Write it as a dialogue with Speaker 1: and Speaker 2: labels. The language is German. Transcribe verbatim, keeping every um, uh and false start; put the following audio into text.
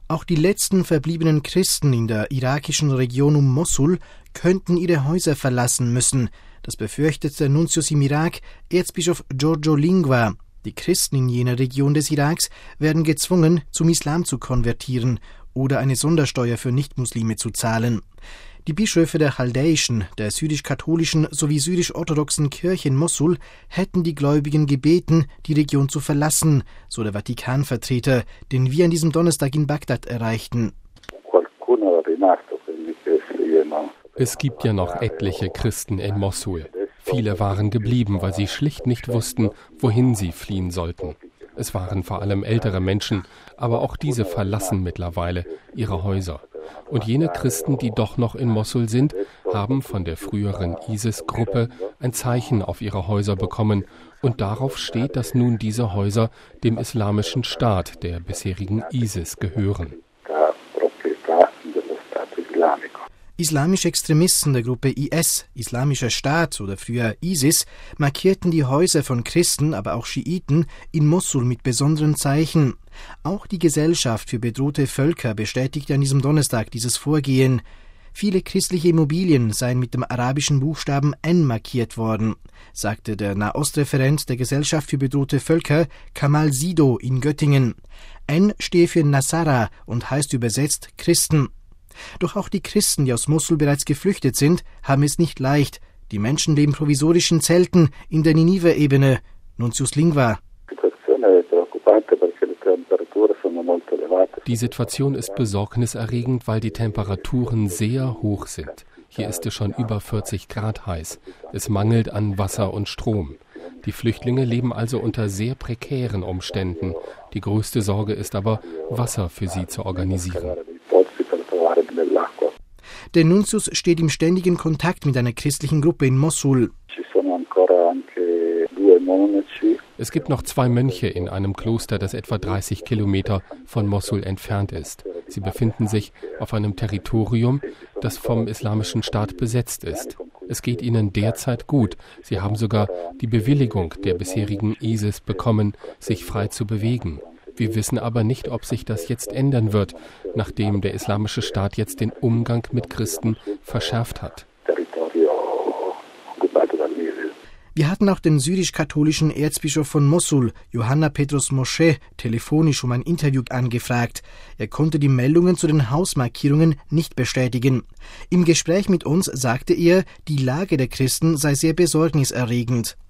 Speaker 1: Auch die letzten verbliebenen Christen in der irakischen Region um Mossul könnten ihre Häuser verlassen müssen. Das befürchtet der Nuntius im Irak, Erzbischof Giorgio Lingua. Die Christen in jener Region des Iraks werden gezwungen, zum Islam zu konvertieren oder eine Sondersteuer für Nichtmuslime zu zahlen. Die Bischöfe der chaldäischen, der syrisch-katholischen sowie syrisch-orthodoxen Kirche in Mossul hätten die Gläubigen gebeten, die Region zu verlassen, so der Vatikanvertreter, den wir an diesem Donnerstag in Bagdad erreichten.
Speaker 2: Es gibt ja noch etliche Christen in Mossul. Viele waren geblieben, weil sie schlicht nicht wussten, wohin sie fliehen sollten. Es waren vor allem ältere Menschen, aber auch diese verlassen mittlerweile ihre Häuser. Und jene Christen, die doch noch in Mossul sind, haben von der früheren ISIS-Gruppe ein Zeichen auf ihre Häuser bekommen. Und darauf steht, dass nun diese Häuser dem Islamischen Staat, der bisherigen ISIS, gehören.
Speaker 1: Islamische Extremisten der Gruppe I S, Islamischer Staat oder früher ISIS, markierten die Häuser von Christen, aber auch Schiiten in Mossul mit besonderen Zeichen. Auch die Gesellschaft für bedrohte Völker bestätigte an diesem Donnerstag dieses Vorgehen. Viele christliche Immobilien seien mit dem arabischen Buchstaben N markiert worden, sagte der Nahostreferent der Gesellschaft für bedrohte Völker Kamal Sido in Göttingen. N stehe für Nasara und heißt übersetzt Christen. Doch auch die Christen, die aus Mossul bereits geflüchtet sind, haben es nicht leicht. Die Menschen leben provisorisch in Zelten in der Ninive-Ebene. Nuntius Lingua.
Speaker 2: Die Situation ist besorgniserregend, weil die Temperaturen sehr hoch sind. Hier ist es schon über vierzig Grad heiß. Es mangelt an Wasser und Strom. Die Flüchtlinge leben also unter sehr prekären Umständen. Die größte Sorge ist aber, Wasser für sie zu organisieren.
Speaker 1: Der Nuntius steht im ständigen Kontakt mit einer christlichen Gruppe in Mossul.
Speaker 2: Es gibt noch zwei Mönche in einem Kloster, das etwa dreißig Kilometer von Mossul entfernt ist. Sie befinden sich auf einem Territorium, das vom Islamischen Staat besetzt ist. Es geht ihnen derzeit gut. Sie haben sogar die Bewilligung der bisherigen ISIS bekommen, sich frei zu bewegen. Wir wissen aber nicht, ob sich das jetzt ändern wird, nachdem der Islamische Staat jetzt den Umgang mit Christen verschärft hat.
Speaker 1: Wir hatten auch den syrisch-katholischen Erzbischof von Mossul, Johanna Petros Moshe, telefonisch um ein Interview angefragt. Er konnte die Meldungen zu den Hausmarkierungen nicht bestätigen. Im Gespräch mit uns sagte er, die Lage der Christen sei sehr besorgniserregend.